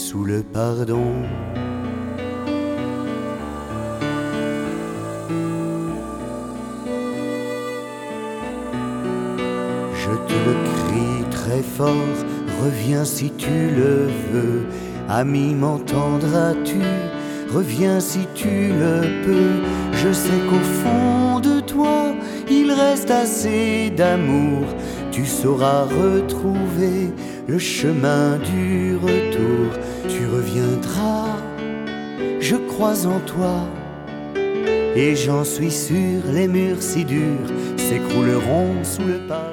sous le pardon. Je te le crie très fort, reviens si tu le veux. Ami, m'entendras-tu? Reviens si tu le peux. Je sais qu'au fond de toi, il reste assez d'amour. Tu sauras retrouver le chemin du retour. Tu reviendras, je crois en toi. Et j'en suis sûr, les murs si durs s'écrouleront sous le pas.